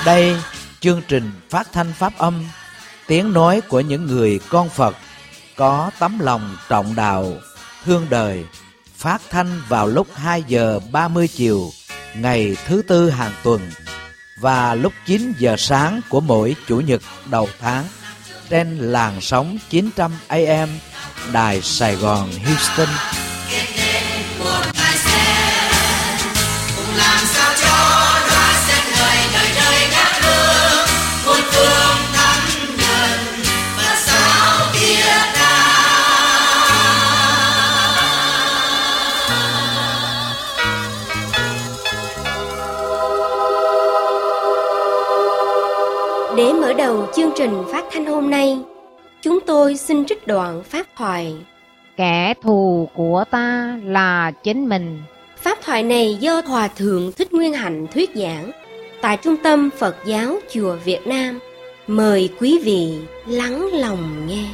Đây, chương trình phát thanh pháp âm, tiếng nói của những người con Phật có tấm lòng trọng đạo, thương đời, phát thanh vào lúc 2 giờ 30 chiều ngày thứ Tư hàng tuần và lúc 9 giờ sáng của mỗi Chủ nhật đầu tháng trên làn sóng 900 AM Đài Sài Gòn Houston. Để mở đầu chương trình phát thanh hôm nay, chúng tôi xin trích đoạn pháp thoại Kẻ thù của ta là chính mình. Pháp thoại này do Hòa Thượng Thích Nguyên Hạnh thuyết giảng tại Trung tâm Phật giáo Chùa Việt Nam. Mời quý vị lắng lòng nghe.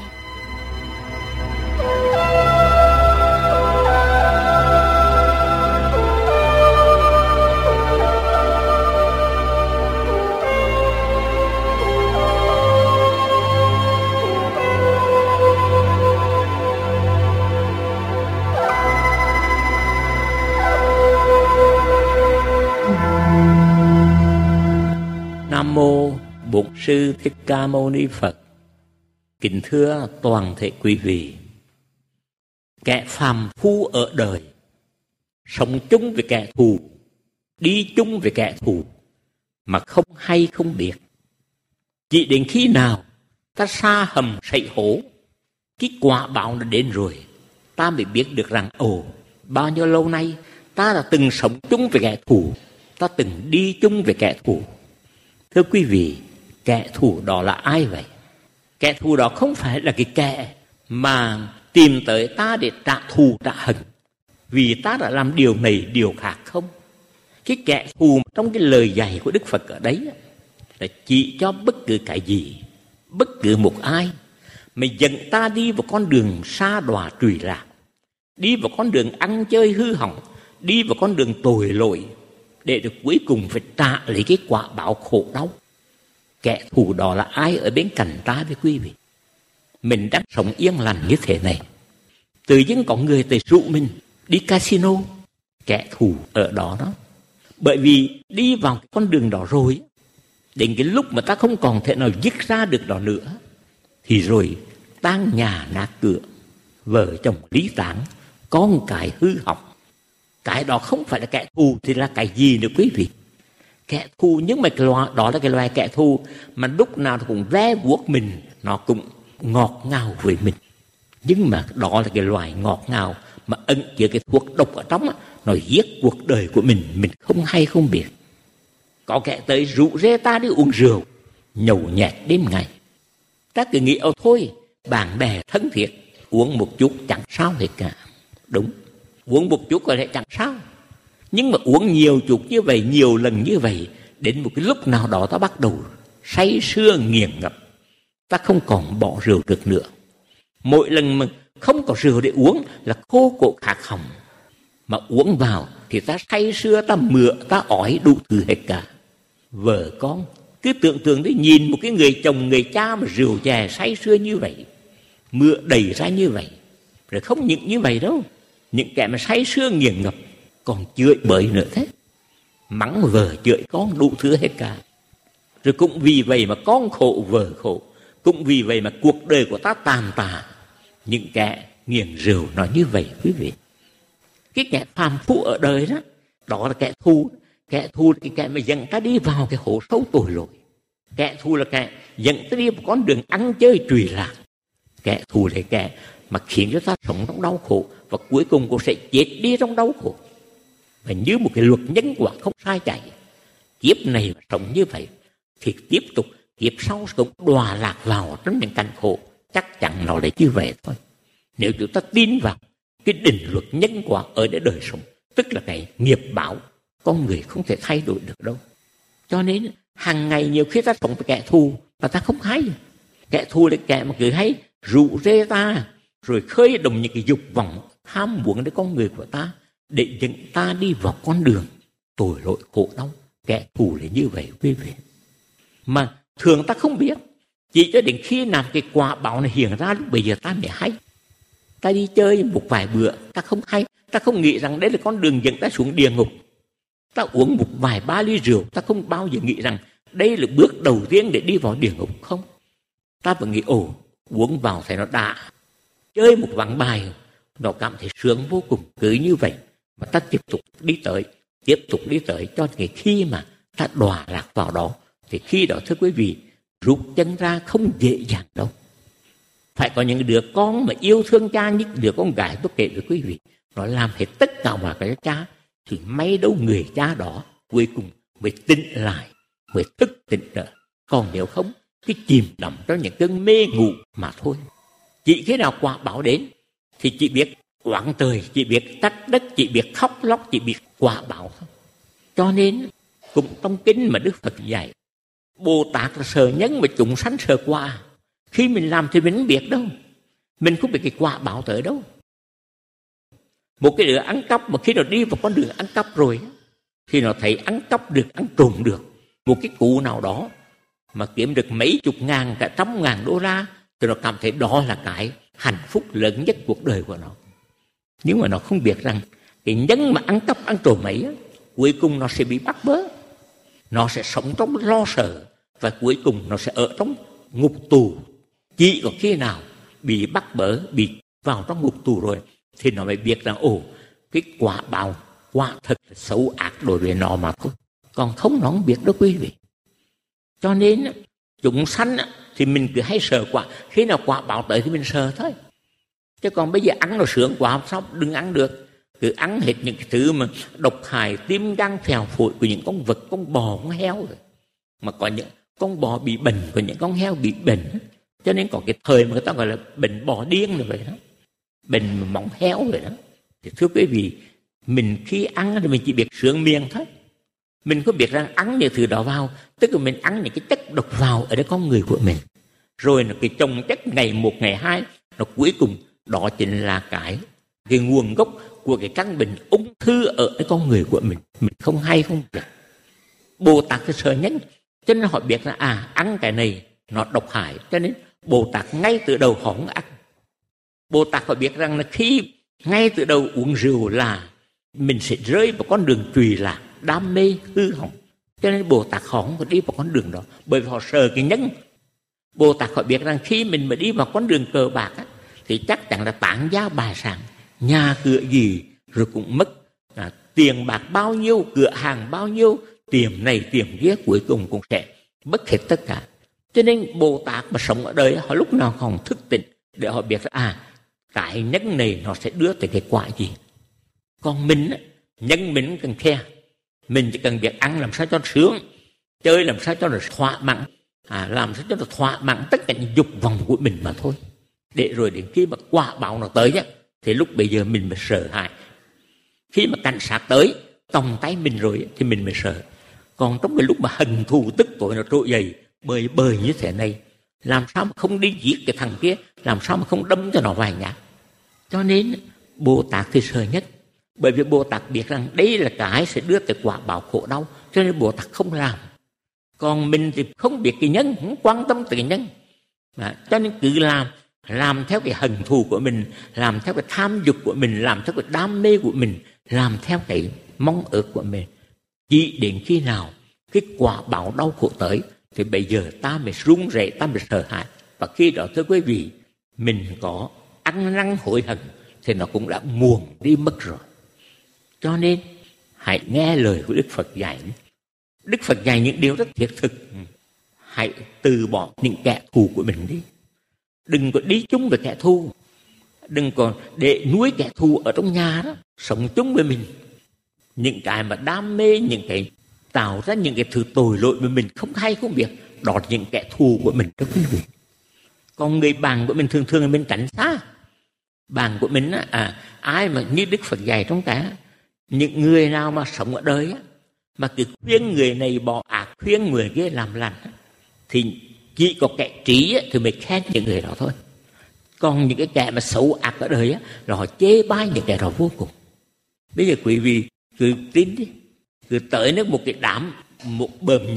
Nam mô Bổn Sư Thích Ca Mâu Ni Phật. Kính thưa toàn thể quý vị, kẻ phàm phu ở đời sống chung với kẻ thù, đi chung với kẻ thù mà không hay không biết. Chỉ đến khi nào ta sa hầm sậy hổ, cái quả báo nó đến rồi, ta mới biết được rằng bao nhiêu lâu nay ta đã từng sống chung với kẻ thù, ta từng đi chung với kẻ thù. Thưa quý vị, kẻ thù đó là ai vậy? Kẻ thù đó không phải là cái kẻ mà tìm tới ta để trả thù trả hận vì ta đã làm điều này điều khác không. Cái kẻ thù trong cái lời dạy của Đức Phật ở đấy là chỉ cho bất cứ cái gì, bất cứ một ai mà dẫn ta đi vào con đường sa đọa trụy lạc, đi vào con đường ăn chơi hư hỏng, đi vào con đường tội lỗi, để được cuối cùng phải trả lấy cái quả báo khổ đau. Kẻ thù đó là ai ở bên cạnh ta với quý vị? Mình đang sống yên lành như thế này, tự nhiên có người tới rủ mình đi casino. Kẻ thù ở đó đó. Bởi vì đi vào cái con đường đó rồi, đến cái lúc mà ta không còn thể nào dứt ra được đó nữa, thì rồi tan nhà nát cửa, vợ chồng ly tán, con cái hư hỏng. Cái đó không phải là kẻ thù thì là cái gì nữa quý vị? Kẻ thù, nhưng mà đó là cái loài kẻ thù mà lúc nào nó cũng ve vuốt mình, nó cũng ngọt ngào với mình. Nhưng mà đó là cái loài ngọt ngào mà ẩn chứa cái thuốc độc ở trong, nó giết cuộc đời của mình không hay không biết. Có kẻ tới rủ rê ta đi uống rượu, nhậu nhẹt đêm ngày. Ta cứ nghĩ thôi, bạn bè thân thiết, uống một chút chẳng sao hết cả. Đúng, uống một chút có thể chẳng sao. Nhưng mà uống nhiều chút như vậy, nhiều lần như vậy, đến một cái lúc nào đó ta bắt đầu say sưa nghiền ngập, ta không còn bỏ rượu được nữa. Mỗi lần mà không có rượu để uống là khô cổ khạc họng, mà uống vào thì ta say sưa, ta mựa, ta ói đủ thứ hết cả. Vợ con cứ tưởng tượng đấy, nhìn một cái người chồng người cha mà rượu chè say sưa như vậy, mựa đầy ra như vậy. Rồi không những như vậy đâu, những kẻ mà say sưa nghiền ngập còn chửi bới nữa thế, mắng vợ chửi con đủ thứ hết cả. Rồi cũng vì vậy mà con khổ vợ khổ, cũng vì vậy mà cuộc đời của ta tàn tạ. Những kẻ nghiền rượu nói như vậy quý vị. Cái kẻ phàm phu ở đời đó, đó là kẻ thù. Kẻ thù là cái kẻ mà dẫn ta đi vào cái hố sâu tội lỗi. Kẻ thù là kẻ dẫn ta đi vào con đường ăn chơi trụy lạc. Kẻ thù là kẻ mà khiến cho ta sống trong đau khổ, và cuối cùng cô sẽ chết đi trong đau khổ. Và như một cái luật nhân quả không sai chạy, kiếp này mà sống như vậy thì tiếp tục kiếp sau cũng đọa lạc vào trong những cảnh khổ. Chắc chắn nó là như vậy thôi. Nếu chúng ta tin vào cái định luật nhân quả ở đời sống, tức là cái nghiệp báo, con người không thể thay đổi được đâu. Cho nên hàng ngày nhiều khi ta sống với kẻ thù mà ta không hay. Kẻ thù là kẻ mà cứ hay rủ rê ta, rồi khơi động những cái dục vọng ham muốn đến con người của ta, để dẫn ta đi vào con đường tội lỗi khổ đau. Kẻ thù là như vậy quý vị. Mà thường ta không biết. Chỉ cho đến khi làm cái quả báo này hiện ra, lúc bây giờ ta mới hay. Ta đi chơi một vài bữa, ta không hay. Ta không nghĩ rằng đấy là con đường dẫn ta xuống địa ngục. Ta uống một vài ba ly rượu, ta không bao giờ nghĩ rằng đây là bước đầu tiên để đi vào địa ngục. Không. Ta vẫn nghĩ uống vào thì nó đã. Chơi một ván bài, nó cảm thấy sướng vô cùng. Cứ như vậy mà ta tiếp tục đi tới cho đến khi mà ta đọa lạc vào đó. Thì khi đó thưa quý vị, rút chân ra không dễ dàng đâu. Phải có những đứa con mà yêu thương cha, những đứa con gái tôi kể với quý vị, nó làm hết tất cả mọi cái cha, thì may đâu người cha đó cuối cùng mới tỉnh lại, mới thức tỉnh nữa. Còn nếu không, cái chìm đắm trong những cơn mê ngủ mà thôi. Chỉ khi nào quả báo đến thì chỉ biết oán trời, chỉ biết trách đất, chỉ biết khóc lóc, chỉ biết quả báo thôi. Cho nên cũng trong kinh mà Đức Phật dạy, Bồ Tát là sợ nhân mà chúng sanh sợ quả. Khi mình làm thì mình không biết đâu, mình không biết cái quả báo tới đâu. Một cái đứa ăn cắp mà khi nó đi vào con đường ăn cắp rồi, khi nó thấy ăn cắp được, ăn trộm được một cái cụ nào đó mà kiếm được mấy chục ngàn, cả $100,000, thì nó cảm thấy đó là cái hạnh phúc lớn nhất cuộc đời của nó. Nhưng mà nó không biết rằng cái nhân mà ăn cắp, ăn trộm ấy, cuối cùng nó sẽ bị bắt bớ. Nó sẽ sống trong lo sợ và cuối cùng nó sẽ ở trong ngục tù. Chỉ có khi nào bị bắt bớ, bị vào trong ngục tù rồi thì nó mới biết rằng cái quả báo quả thật là xấu ác đối với nó mà thôi. Còn không nó không biết đâu quý vị. Cho nên chúng sanh thì mình cứ hay sợ quả. Khi nào quả báo tới thì mình sợ thôi. Chứ còn bây giờ ăn nó sướng quá sao đừng ăn được. Cứ ăn hết những cái thứ mà độc hại, tim gan phèo phổi của những con vật, con bò, con heo rồi. Mà có những con bò bị bệnh, có những con heo bị bệnh. Cho nên có cái thời mà người ta gọi là bệnh bò điên rồi vậy đó. Bệnh móng heo rồi đó. Thì thưa quý vị, mình khi ăn thì mình chỉ biết sướng miệng thôi. Mình có biết rằng ăn những thứ đó vào, tức là mình ăn những cái chất độc vào ở đây con người của mình. Rồi cái chồng chất ngày một, ngày hai, nó cuối cùng đó chính là cái nguồn gốc của cái căn bệnh ung thư ở cái con người của mình. Mình không hay không biết. Bồ Tát thì sợ nhân, cho nên họ biết là ăn cái này nó độc hại, cho nên Bồ Tát ngay từ đầu họ không ăn. Bồ Tát họ biết rằng là khi ngay từ đầu uống rượu là mình sẽ rơi vào con đường trùy lạc, đam mê, hư hỏng. Cho nên Bồ Tát họ không có đi vào con đường đó, bởi vì họ sợ cái nhân. Bồ Tát họ biết rằng khi mình mà đi vào con đường cờ bạc thì chắc chắn là tán gia bài sản, nhà cửa gì rồi cũng mất, tiền bạc bao nhiêu, cửa hàng bao nhiêu, tiền này tiền kia, cuối cùng cũng sẽ mất hết tất cả. Cho nên Bồ Tát mà sống ở đời họ lúc nào còn thức tỉnh để họ biết là cái nhân này nó sẽ đưa tới cái quả gì. Còn mình nhân mình cần khe, mình chỉ cần biết ăn làm sao cho nó sướng, chơi làm sao cho nó thỏa mãn, làm sao cho nó thỏa mãn tất cả những dục vọng của mình mà thôi. Để rồi đến khi mà quả báo nó tới thì lúc bây giờ mình mới sợ hãi. Khi mà cảnh sát tới tòng tay mình rồi thì mình mới sợ. Còn trong cái lúc mà hận thù tức tối nó trỗi dậy bời như thế này, làm sao mà không đi giết cái thằng kia, làm sao mà không đâm cho nó vài nhát. Cho nên Bồ Tát thì sợ nhất, bởi vì Bồ Tát biết rằng đây là cái sẽ đưa tới quả báo khổ đau, cho nên Bồ Tát không làm. Còn mình thì không biết cái nhân, không quan tâm tới cái nhân, cho nên cứ làm theo cái hận thù của mình, làm theo cái tham dục của mình, làm theo cái đam mê của mình, làm theo cái mong ước của mình. Chỉ đến khi nào cái quả báo đau khổ tới thì bây giờ ta mới run rẩy, ta mới sợ hãi. Và khi đó thưa quý vị, mình có ăn năn hối hận thì nó cũng đã muộn đi mất rồi. Cho nên hãy nghe lời của Đức Phật dạy. Đức Phật dạy những điều rất thiết thực. Hãy từ bỏ những kẻ thù của mình đi. Đừng có đi chung với kẻ thù. Đừng còn để nuôi kẻ thù ở trong nhà đó, sống chung với mình. Những cái mà đam mê, những cái tạo ra những cái thứ tội lỗi mà mình không hay không biết, đó là những kẻ thù của mình đó quý vị. Còn người bạn của mình thường thường là mình tránh xa. Bạn của mình ai mà như Đức Phật dạy trong cả, những người nào mà sống ở đời mà cứ khuyên người này bỏ ác, khuyên người kia làm lành, thì chỉ có kẻ trí thì mới khen những người đó thôi. Còn những cái kẻ mà xấu ác ở đời là họ chê bai những kẻ đó vô cùng. Bây giờ quý vị cứ tin đi, cứ tới nước một cái đám, một bờm nhậu,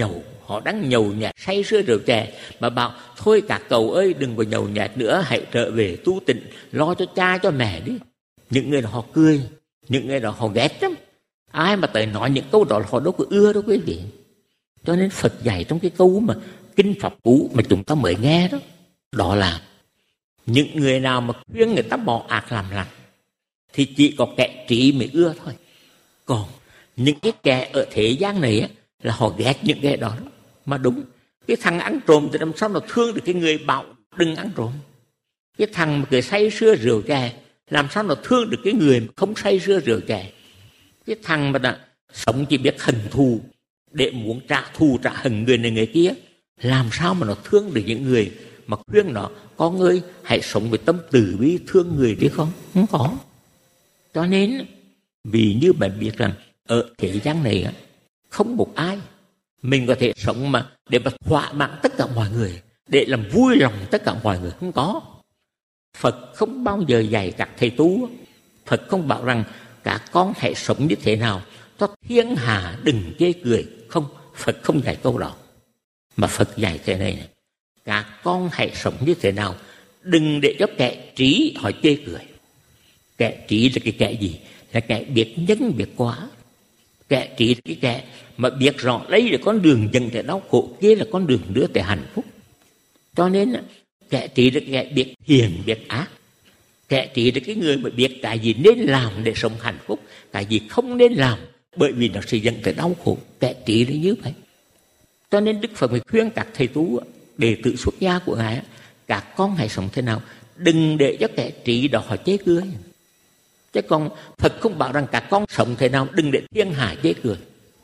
họ đang nhậu nhẹt say sưa rượu chè, mà bảo thôi các cậu ơi đừng có nhậu nhẹt nữa, hãy trở về tu tịnh, lo cho cha cho mẹ đi. Những người đó họ cười, những người đó họ ghét lắm. Ai mà tới nói những câu đó là họ đâu có ưa đâu quý vị. Cho nên Phật dạy trong cái câu mà kinh Pháp Cú mà chúng ta mới nghe đó, đó là những người nào mà khuyên người ta bỏ ác làm lành thì chỉ có kẻ trí mới ưa thôi. Còn những cái kẻ ở thế gian này á, là họ ghét những cái đó. Mà đúng, cái thằng ăn trộm thì làm sao nó thương được cái người bảo đừng ăn trộm. Cái thằng mà cứ say sưa rượu chè làm sao nó thương được cái người mà không say sưa rượu chè. Cái thằng mà đã sống chỉ biết hận thù để muốn trả thù trả hận người này người kia, làm sao mà nó thương được những người mà khuyên nó con ơi hãy sống với tâm từ bi thương người đi không? Không có. Cho nên vì như bạn biết rằng ở thế gian này không một ai mình có thể sống mà để mà thỏa mãn tất cả mọi người, để làm vui lòng tất cả mọi người, không có. Phật không bao giờ dạy các thầy tu. Phật không bảo rằng các con hãy sống như thế nào cho thiên hạ đừng chê cười. Không, Phật không dạy câu đó. Mà Phật dạy thế này, các con hãy sống như thế nào đừng để cho kẻ trí họ chê cười. Kẻ trí là cái kẻ gì? Là kẻ biết nhân biết quả. Kẻ trí là cái kẻ mà biết rõ đây là con đường dẫn tới đau khổ, kia là con đường đưa tới hạnh phúc. Cho nên kẻ trí là cái kẻ biết hiền biết ác. Kẻ trí là cái người mà biết cái gì nên làm để sống hạnh phúc, cái gì không nên làm bởi vì nó sẽ dẫn tới đau khổ. Kẻ trí là như vậy. Cho nên Đức Phật mới khuyên các thầy tu, đệ tử xuất gia của Ngài, các con hãy sống thế nào đừng để cho kẻ trí đó họ chê cười. Chứ còn Phật không bảo rằng các con sống thế nào đừng để thiên hạ chê cười.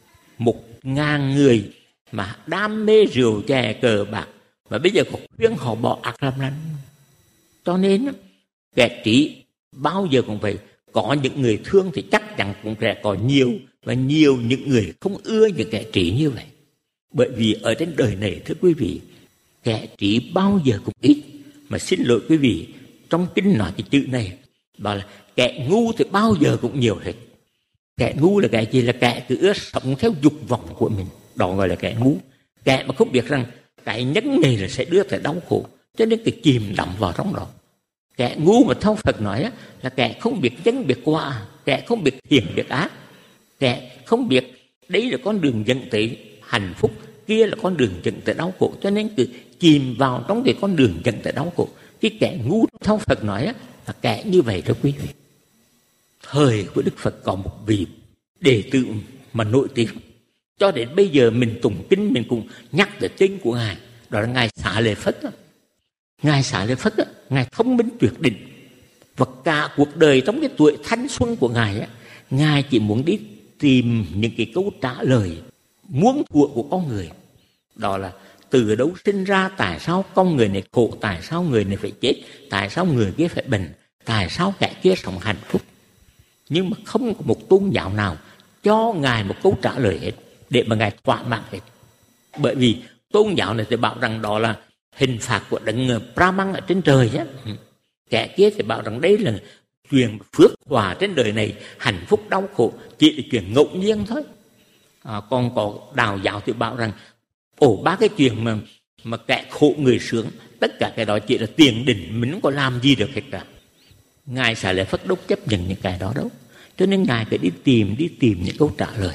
1.000 người mà đam mê rượu chè cờ bạc mà bây giờ có khuyên họ bỏ ác làm lành. Cho nên kẻ trí bao giờ cũng phải có những người thương thì chắc chắn cũng sẽ có nhiều, và nhiều những người không ưa những kẻ trí như vậy. Bởi vì ở trên đời này thưa quý vị, kẻ trí bao giờ cũng ít. Mà xin lỗi quý vị, trong kinh nói cái chữ này bảo là kẻ ngu thì bao giờ cũng nhiều hết. Kẻ ngu là cái gì? Là kẻ cứ ưa sống theo dục vọng của mình, đó gọi là kẻ ngu. Kẻ mà không biết rằng cái nhân này là sẽ đưa tới đau khổ, cho nên cứ chìm đắm vào trong đó. Kẻ ngu mà theo Phật nói là kẻ không biết nhân biết quả, kẻ không biết thiện biết ác, kẻ không biết đấy là con đường dẫn tới hạnh phúc, kia là con đường dẫn tới đau khổ, cho nên cứ chìm vào trong cái con đường dẫn tới đau khổ. Cái kẻ ngu theo Phật nói là kẻ như vậy đó quý vị. Thời của Đức Phật có một vị đệ tử mà nổi tiếng, cho đến bây giờ mình tụng kinh mình cũng nhắc tới tên của Ngài, đó là Ngài Xá Lợi Phất. Ngài Xá Lợi Phất, Ngài thông minh tuyệt đỉnh, và cả cuộc đời trong cái tuổi thanh xuân của Ngài, Ngài chỉ muốn đi tìm những cái câu trả lời muốn thua của con người. Đó là từ đâu sinh ra, tại sao con người này khổ, tại sao người này phải chết, tại sao người kia phải bệnh, tại sao kẻ kia sống hạnh phúc. Nhưng mà không có một tôn giáo nào cho Ngài một câu trả lời hết để mà Ngài thỏa mãn hết. Bởi vì tôn giáo này thì bảo rằng đó là hình phạt của đấng Brahman ở trên trời á. Kẻ kia thì bảo rằng đây là chuyện phước hòa trên đời này, hạnh phúc đau khổ chỉ là chuyện ngẫu nhiên thôi. Còn có đạo giáo thì bảo rằng ba cái chuyện mà kẻ khổ người sướng, tất cả cái đó chỉ là tiền đình, mình không có làm gì được hết cả. Ngài Xá Lợi Phất đâu chấp nhận những cái đó đâu, cho nên Ngài phải đi tìm những câu trả lời.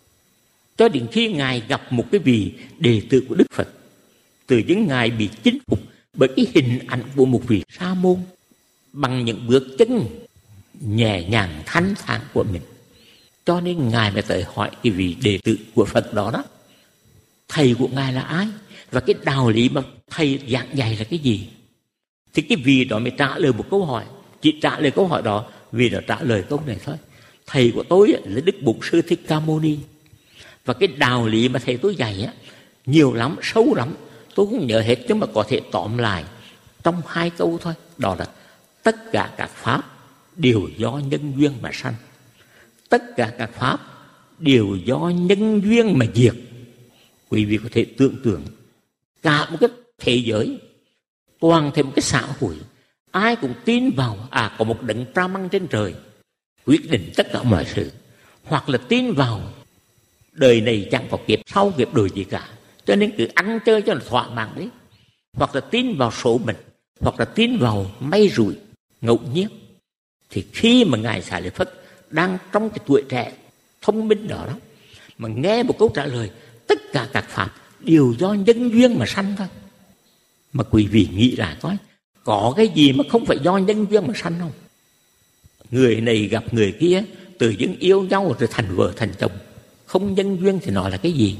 Cho đến khi Ngài gặp một cái vị đệ tử của Đức Phật, tự nhiên Ngài bị chinh phục bởi cái hình ảnh của một vị sa môn bằng những bước chân nhẹ nhàng thanh thản của mình. Cho nên Ngài mới tới hỏi cái vị đệ tử của Phật đó, thầy của Ngài là ai và cái đạo lý mà thầy giảng dạy là cái gì. Thì cái vị đó mới trả lời một câu hỏi, chỉ trả lời câu hỏi đó vì đã trả lời câu này thôi. Thầy của tôi là Đức Bổn Sư Thích Ca Mâu Ni, và cái đạo lý mà thầy tôi dạy nhiều lắm, sâu lắm, tôi không nhớ hết, nhưng mà có thể tóm lại trong 2 câu thôi. Đó là tất cả các pháp đều do nhân duyên mà sanh, tất cả các pháp đều do nhân duyên mà diệt. Quý vị có thể tưởng tượng cả một cái thế giới, toàn thể một cái xã hội, ai cũng tin vào có một đấng Brahman trên trời quyết định tất cả mọi sự, hoặc là tin vào đời này chẳng có kiếp sau kiếp đời gì cả, cho Cho nên cứ ăn chơi cho nó thỏa mãn đấy. Hoặc là tin vào số mệnh, hoặc là tin vào may rủi ngẫu nhiên. Thì khi mà Ngài Xá Lợi Phất đang trong cái tuổi trẻ thông minh đó mà nghe một câu trả lời tất cả các pháp đều do nhân duyên mà sanh thôi. Mà quý vị nghĩ lại coi, có cái gì mà không phải do nhân duyên mà sanh không? Người này gặp người kia, từ những yêu nhau rồi thành vợ thành chồng, không nhân duyên thì nói là cái gì?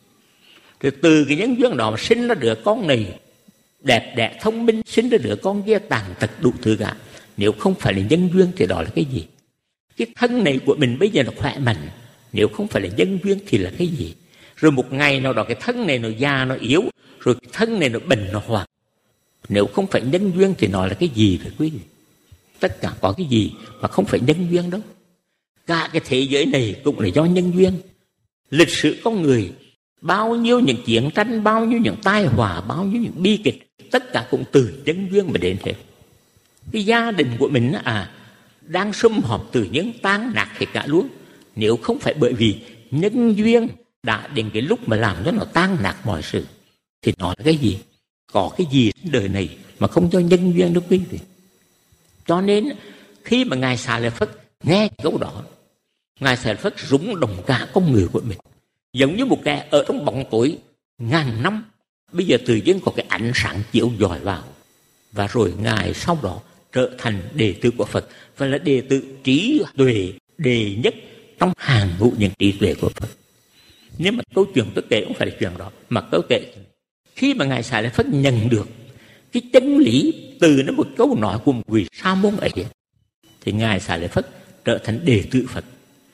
Rồi từ cái nhân duyên đó mà sinh ra đứa con này đẹp đẽ thông minh, sinh ra đứa con kia tàn tật đủ thứ cả. Nếu không phải là nhân duyên thì đó là cái gì? Cái thân này của mình bây giờ nó khỏe mạnh, nếu không phải là nhân duyên thì là cái gì? Rồi một ngày nào đó cái thân này nó già, nó yếu, rồi cái thân này nó bệnh, nó hoạn. Nếu không phải nhân duyên thì nói là cái gì vậy quý vị? Tất cả có cái gì mà không phải nhân duyên đâu. Cả cái thế giới này cũng là do nhân duyên. Lịch sử con người, bao nhiêu những chiến tranh, bao nhiêu những tai họa, bao nhiêu những bi kịch, tất cả cũng từ nhân duyên mà đến hết. Cái gia đình của mình đang sum họp từ những tan nát hết cả luôn. Nếu không phải bởi vì nhân duyên đã đến cái lúc mà làm cho nó tan nát mọi sự, thì nó là cái gì? Có cái gì trên đời này mà không do nhân duyên đâu quý vị. Cho nên khi mà Ngài Xá Lợi Phất nghe câu đó, Ngài Xá Lợi Phất rung động cả con người của mình, giống như một kẻ ở trong bóng tối ngàn năm, bây giờ tự nhiên có cái ánh sáng chiếu rọi vào. Và rồi Ngài sau đó trở thành đệ tử của Phật, và là đệ tử trí tuệ đệ nhất trong hàng ngũ những trí tuệ của Phật. Nhưng mà câu chuyện tôi kể không phải là chuyện đó, mà câu kể khi mà Ngài Xá Lợi Phất nhận được cái chân lý từ nó một câu nói của một vị sa môn ấy, thì Ngài Xá Lợi Phất trở thành đệ tử Phật.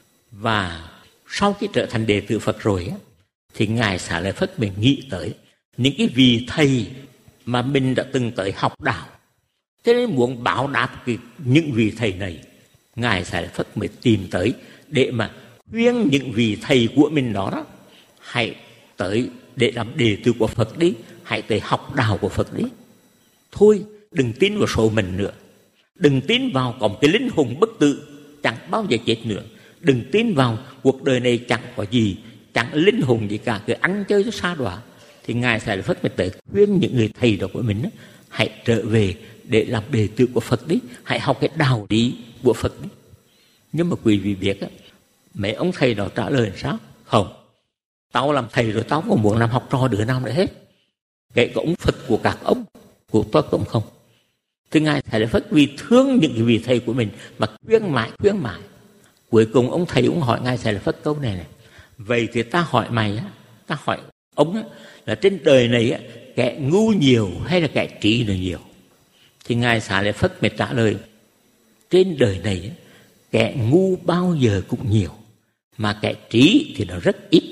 Và sau khi trở thành đệ tử Phật rồi thì Ngài Xá Lợi Phất mình nghĩ tới những cái vị thầy mà mình đã từng tới học đạo. Thế nên muốn báo đáp những vị thầy này, Ngài Xá Lợi Phất mới tìm tới để mà khuyên những vị thầy của mình đó, hãy tới để làm đệ tử của Phật đi, hãy tới học đạo của Phật đi. Thôi đừng tin vào số mình nữa, đừng tin vào có một cái linh hồn bất tử chẳng bao giờ chết nữa, đừng tin vào cuộc đời này chẳng có gì, chẳng linh hồn gì cả, cứ ăn chơi cho xa đọa. Thì Ngài Xá Lợi Phất mới tới khuyên những người thầy đó của mình hãy trở về để làm đệ tử của Phật đi, hãy học cái đạo lý của Phật đi. Nhưng mà quý vị biết mấy ông thầy đó trả lời sao? Không, tao làm thầy rồi tao không muốn làm học trò đứa nào nữa hết, kể cả ông Phật của các ông, của tôi cũng không. Thì Ngài Xá Lợi Phất vì thương những cái vị thầy của mình mà khuyên mãi. Cuối cùng ông thầy cũng hỏi Ngài Xá Lợi Phất câu này: vậy thì ta hỏi mày ta hỏi ông là trên đời này kẻ ngu nhiều hay là kẻ trí là nhiều? Thì Ngài Xá Lợi Phất mới trả lời: trên đời này kẻ ngu bao giờ cũng nhiều, mà kẻ trí thì nó rất ít.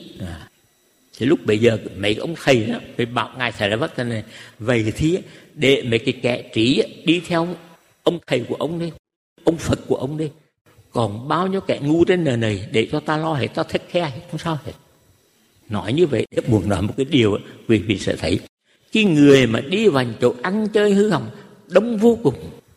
Thì lúc bây giờ mấy ông thầy đó phải bảo Ngài Xá Lợi Phất thế này: vậy thì để mấy cái kẻ trí đi theo ông thầy của ông đi, ông Phật của ông đi, còn bao nhiêu kẻ ngu trên đời này để cho ta lo hết, ta thích khe hết, không sao hết. Nói như vậy để buồn nói một cái điều, quý vị sẽ thấy cái người mà đi vào chỗ ăn chơi hư hỏng đông vô cùng.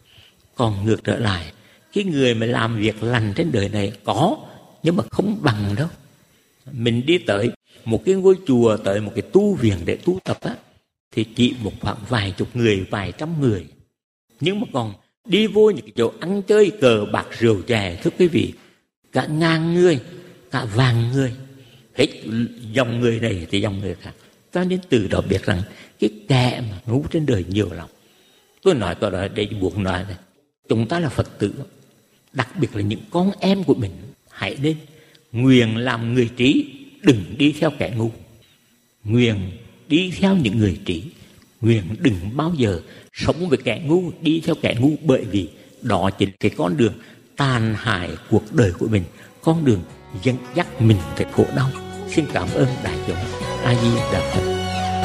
Còn ngược trở lại, cái người mà làm việc lành trên đời này có, nhưng mà không bằng đâu. Mình đi tới một cái ngôi chùa, tới một cái tu viện để tu tập thì chỉ một khoảng vài chục người, vài trăm người. Nhưng mà còn đi vô những cái chỗ ăn chơi cờ bạc rượu chè, thưa quý vị, cả ngàn người, cả vàng người, hết dòng người này thì dòng người khác. Cho nên từ đó biết rằng cái kẻ mà ngu trên đời nhiều lắm. Tôi nói câu đó để buộc nói này, chúng ta là Phật tử, đặc biệt là những con em của mình, hãy nên nguyện làm người trí, đừng đi theo kẻ ngu. Nguyện đi theo những người trí, nguyện đừng bao giờ sống với kẻ ngu, đi theo kẻ ngu, bởi vì đó chính là cái con đường tàn hại cuộc đời của mình, con đường dẫn dắt mình tới khổ đau. Xin cảm ơn đại chúng. A Di Đà Phật.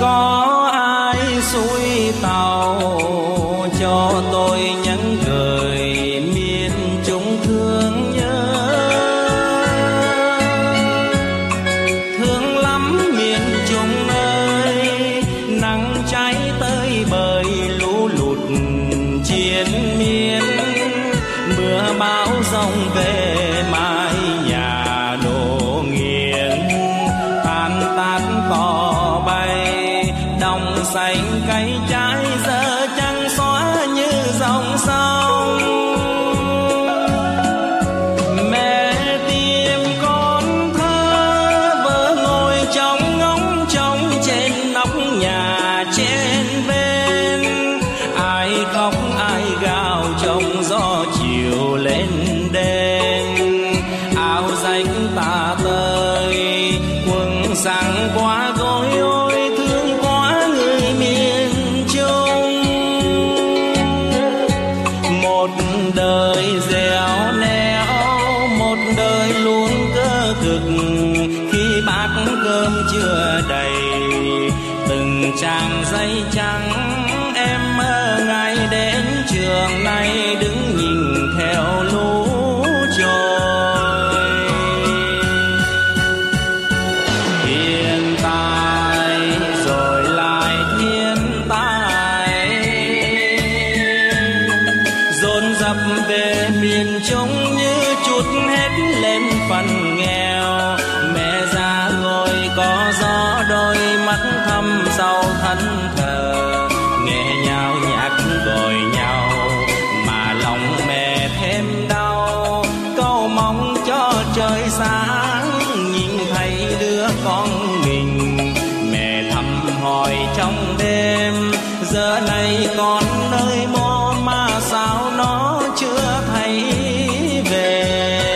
Có ai xuôi tàu cho tôi nhắn gửi miền chúng thương nhớ, thương lắm miền trung ơi, nắng cháy tới bời lũ lụt chiến miên, mưa bão giông về mái nhà đổ nghiêng, tan tát cỏ bay. dẻo nẻo, một đời luôn cơ cực. Khi bát cơm chưa đầy, từng trang giấy trắng, em mơ ngày đến trường này đứng nhìn theo lũ trôi. Hiện tại rồi lại thiên tai, dồn dập về miền Trung như trút hết lên phần nghèo. Mẹ già ngồi có gió, đôi mắt thâm sâu thẫn thờ, nghe nhau nhạc gọi nhau mà lòng mẹ thêm đau. Câu mong cho trời sáng nhìn thấy đứa con mình, mẹ thầm hỏi trong đêm, giờ này con nơi mô mà sao nó chưa thấy về.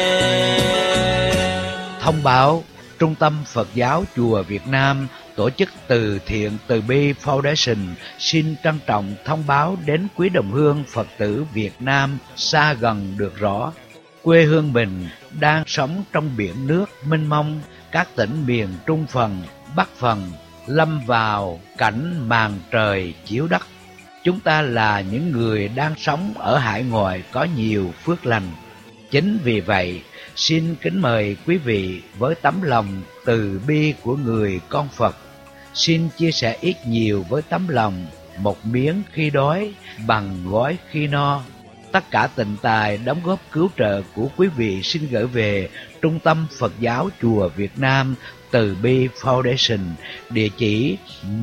Thông báo, Trung tâm Phật giáo Chùa Việt Nam tổ chức từ thiện Từ Bi Foundation xin trân trọng thông báo đến quý đồng hương Phật tử Việt Nam xa gần được rõ, quê hương mình đang sống trong biển nước mênh mông, các tỉnh miền Trung phần, Bắc phần lâm vào cảnh màn trời chiếu đất. Chúng ta là những người đang sống ở hải ngoại có nhiều phước lành. Chính vì vậy, xin kính mời quý vị với tấm lòng từ bi của người con Phật, xin chia sẻ ít nhiều với tấm lòng một miếng khi đói bằng gói khi no. Tất cả tịnh tài đóng góp cứu trợ của quý vị xin gửi về Trung tâm Phật giáo Chùa Việt Nam Từ Bi Foundation, địa chỉ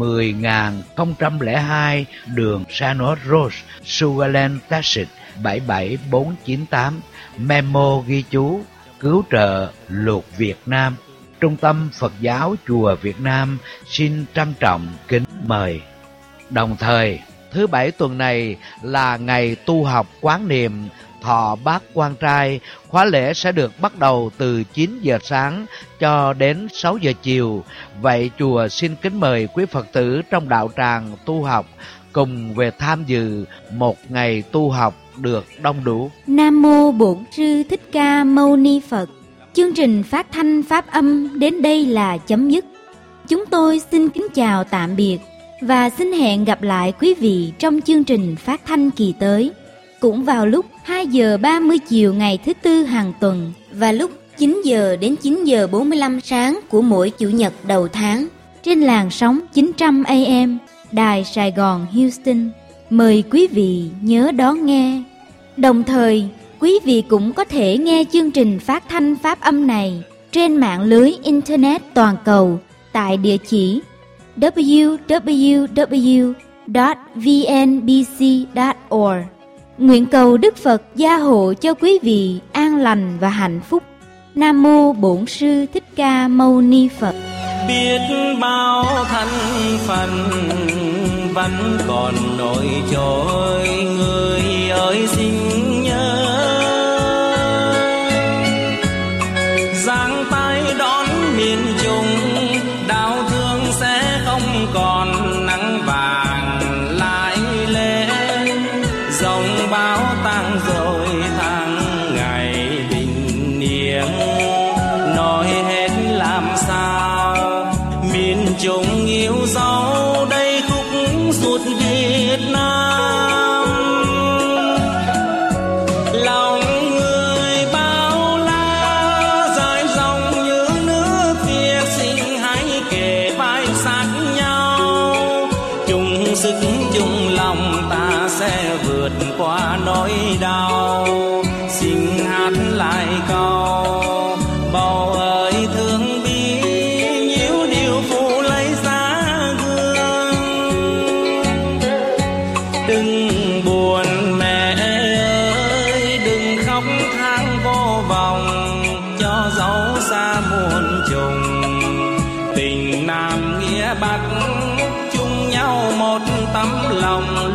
10.002 đường Sanos Road, Sugarland, Texas 77498. Memo ghi chú cứu trợ luật Việt Nam. Trung tâm Phật giáo Chùa Việt Nam xin trân trọng kính mời. Đồng thời, thứ Bảy tuần này là ngày tu học quán niệm thọ bát quan trai. Khóa lễ sẽ được bắt đầu từ 9 giờ sáng cho đến 6 giờ chiều. Vậy chùa xin kính mời quý Phật tử trong đạo tràng tu học cùng về tham dự một ngày tu học được đông đủ. Nam mô Bổn Sư Thích Ca Mâu Ni Phật. Chương trình phát thanh pháp âm đến đây là chấm dứt. Chúng tôi xin kính chào tạm biệt và xin hẹn gặp lại quý vị trong chương trình phát thanh kỳ tới, cũng vào lúc 2 giờ 30 chiều ngày thứ Tư hàng tuần và lúc 9 giờ đến 9 giờ 45 sáng của mỗi Chủ nhật đầu tháng trên làn sóng 900 AM Đài Sài Gòn Houston. Mời quý vị nhớ đón nghe. Đồng thời, quý vị cũng có thể nghe chương trình phát thanh pháp âm này trên mạng lưới Internet toàn cầu tại địa chỉ www.vnbc.org. Nguyện cầu Đức Phật gia hộ cho quý vị an lành và hạnh phúc. Nam mô Bổn Sư Thích Ca Mâu Ni Phật. Biết bao thân phận vẫn còn nổi trôi, người ơi xin nhớ giang tay đón miền Trung, đau thương sẽ không còn nắng vàng lại lên, dòng bão tăng rồi tháng ngày bình yên, nói hết làm sao miền Trung yêu dấu đây khúc ruột Việt Nam. Lòng người bao la dài dòng như nước Việt, xin hãy kề vai sát nhau, chung sức chung lòng ta sẽ vượt qua nỗi đau. Xin hát lại câu bầu ơi thương bi, nhiêu điều phụ lấy giá gương. Đừng buồn mẹ ơi, đừng khóc than vô vọng, cho dấu xa muôn trùng. Tình Nam nghĩa Bắc chung nhau một tấm lòng,